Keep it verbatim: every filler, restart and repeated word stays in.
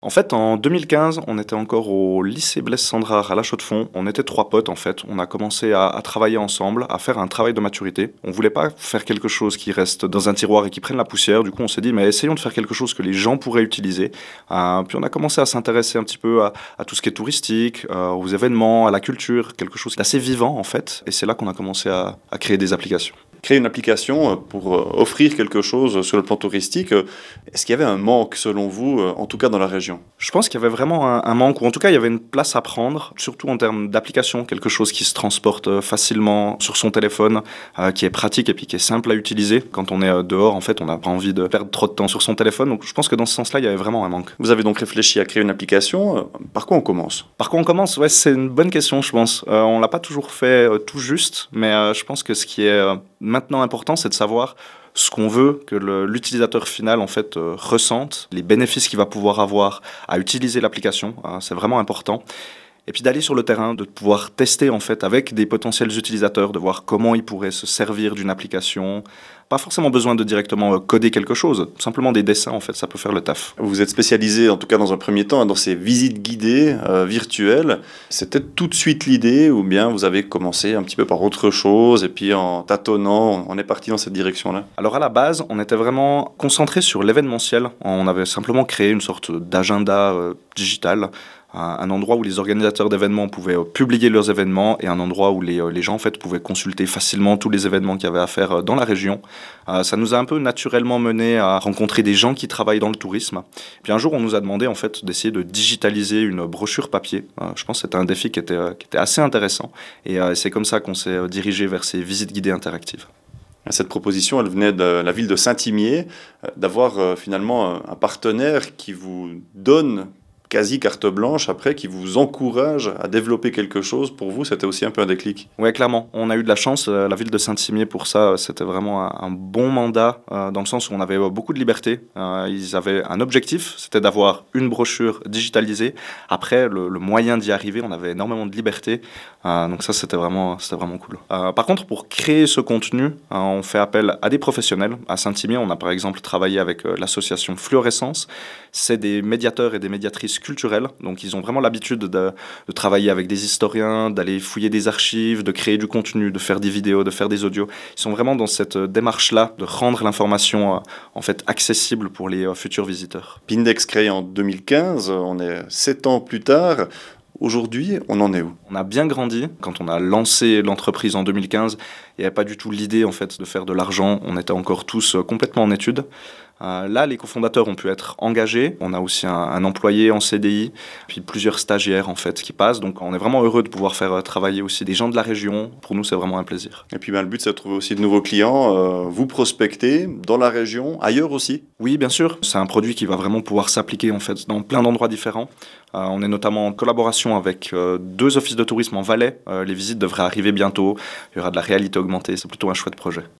En fait, en deux mille quinze, on était encore au lycée Blaise Cendrars à La Chaux-de-Fonds. On était trois potes en fait. On a commencé à, à travailler ensemble, à faire un travail de maturité. On voulait pas faire quelque chose qui reste dans un tiroir et qui prenne la poussière. Du coup, on s'est dit, mais essayons de faire quelque chose que les gens pourraient utiliser. Euh, puis on a commencé à s'intéresser un petit peu à, à tout ce qui est touristique, euh, aux événements, à la culture, quelque chose d'assez vivant en fait. Et c'est là qu'on a commencé à, à créer des applications. Créer une application pour euh, offrir quelque chose sur le plan touristique. euh, Est-ce qu'il y avait un manque selon vous, euh, en tout cas dans la région? Je pense qu'il y avait vraiment un, un manque, ou en tout cas il y avait une place à prendre, surtout en termes d'application, quelque chose qui se transporte euh, facilement sur son téléphone, euh, qui est pratique et puis qui est simple à utiliser. Quand on est euh, dehors, en fait, on n'a pas envie de perdre trop de temps sur son téléphone. Donc je pense que dans ce sens-là, il y avait vraiment un manque. Vous avez donc réfléchi à créer une application. euh, Par quoi on commence? Par quoi on commence? Ouais, c'est une bonne question, je pense. Euh, on l'a pas toujours fait euh, tout juste, mais euh, je pense que ce qui est euh, maintenant important, c'est de savoir ce qu'on veut que le- l'utilisateur final en fait euh, ressente, les bénéfices qu'il va pouvoir avoir à utiliser l'application. Hein, c'est vraiment important. Et puis d'aller sur le terrain, de pouvoir tester en fait avec des potentiels utilisateurs, de voir comment ils pourraient se servir d'une application. Pas forcément besoin de directement euh, coder quelque chose, simplement des dessins en fait, ça peut faire le taf. Vous êtes spécialisé, en tout cas dans un premier temps, dans ces visites guidées euh, virtuelles. C'était tout de suite l'idée ou bien vous avez commencé un petit peu par autre chose et puis en tâtonnant, on est parti dans cette direction-là? Alors à la base, on était vraiment concentré sur l'événementiel. On avait simplement créé une sorte d'agenda euh, digital, un, un endroit où les organisateurs d'événements pouvaient euh, publier leurs événements et un endroit où les, euh, les gens en fait pouvaient consulter facilement tous les événements qu'il y avait à faire euh, dans la région. Euh, ça nous a un peu naturellement mené à rencontrer des gens qui travaillent dans le tourisme. Puis un jour, on nous a demandé en fait d'essayer de digitaliser une brochure papier. Euh, je pense que c'était un défi qui était, euh, qui était assez intéressant et euh, c'est comme ça qu'on s'est euh, dirigé vers ces visites guidées interactives. Cette proposition, elle venait de la ville de Saint-Imier, euh, d'avoir euh, finalement un un partenaire qui vous donne quasi carte blanche après, qui vous encourage à développer quelque chose. Pour vous, c'était aussi un peu un déclic. Ouais, clairement. On a eu de la chance. euh, La ville de Saint-Imier, pour ça, euh, c'était vraiment un, un bon mandat, euh, dans le sens où on avait euh, beaucoup de liberté. Euh, ils avaient un objectif, c'était d'avoir une brochure digitalisée. Après, le, le moyen d'y arriver, on avait énormément de liberté. Euh, donc ça, c'était vraiment, c'était vraiment cool. Euh, par contre, pour créer ce contenu, euh, on fait appel à des professionnels. À Saint-Imier, on a par exemple travaillé avec euh, l'association Fluorescence. C'est des médiateurs et des médiatrices culturelles. Donc ils ont vraiment l'habitude de, de travailler avec des historiens, d'aller fouiller des archives, de créer du contenu, de faire des vidéos, de faire des audios. Ils sont vraiment dans cette euh, démarche-là de rendre l'information euh, en fait accessible pour les euh, futurs visiteurs. Pindex créé en deux mille quinze, on est sept ans plus tard. Aujourd'hui, on en est où? On a bien grandi. Quand on a lancé l'entreprise en deux mille quinze, il n'y avait pas du tout l'idée en fait de faire de l'argent. On était encore tous euh, complètement en études. Euh, là, les cofondateurs ont pu être engagés. On a aussi un, un employé en C D I, puis plusieurs stagiaires en fait qui passent. Donc, on est vraiment heureux de pouvoir faire euh, travailler aussi des gens de la région. Pour nous, c'est vraiment un plaisir. Et puis ben, le but, c'est de trouver aussi de nouveaux clients. euh, vous prospectez dans la région, ailleurs aussi. Oui, bien sûr. C'est un produit qui va vraiment pouvoir s'appliquer en fait dans plein d'endroits différents. Euh, on est notamment en collaboration avec euh, deux offices de tourisme en Valais. Euh, les visites devraient arriver bientôt. Il y aura de la réalité augmentée. C'est plutôt un chouette projet.